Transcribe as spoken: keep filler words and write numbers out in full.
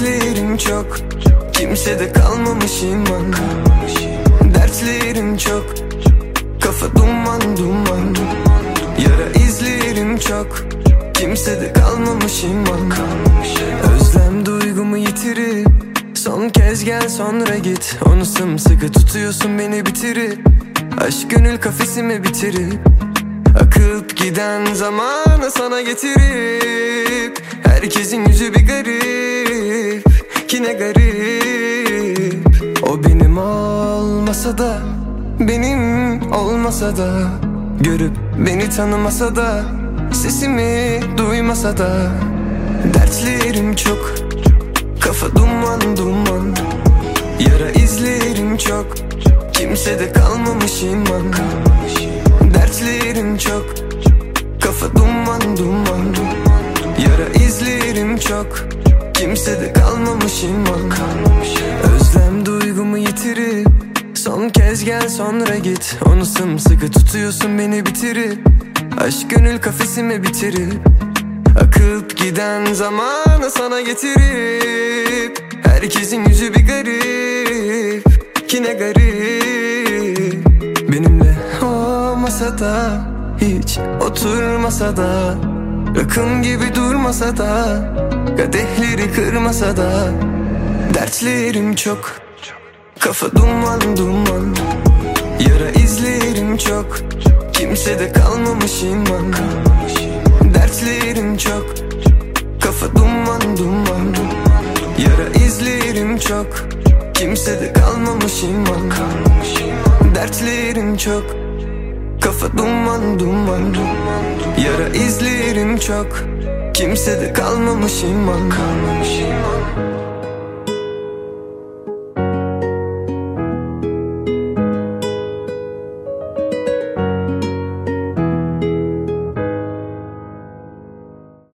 Dertlerim çok, kimsede kalmamış iman. Dertlerim çok, kafa duman duman. Yara izlerim çok, kimsede kalmamış iman. Özlem duygumu yitirip son kez gel sonra git. Onu sımsıkı tutuyorsun beni bitirip, aşk gönül kafesime bitirip, akıp giden zamanı sana getirip. Herkesin yüzü bir garip, ki ne garip. O benim olmasa da, benim olmasa da, görüp beni tanımasa da, sesimi duymasa da. Dertlerim çok, kafa duman duman. Yara izlerim çok, kimsede kalmamış iman. Dertlerim çok, kafa duman duman. Yara izlerim çok, kimsede kalmamış iman. Özlem duygumu yitirip son kez gel sonra git. Onu sımsıkı tutuyorsun beni bitirip, aşk gönül kafesime bitirip, akıp giden zamanı sana getirip. Herkesin yüzü bir garip, ki ne garip. Benimle olmasa da, hiç oturmasa da, rakım gibi durmasa da, kadehleri kırmasa da. Dertlerim çok, kafa duman duman. Yara izlerim çok, kimsede kalmamış iman. Dertlerim çok, kafa duman duman. Yara izlerim çok, kimsede kalmamış iman. Dertlerim çok, kafa duman duman. Yara izlerim çok, kimsede kalmamış iman.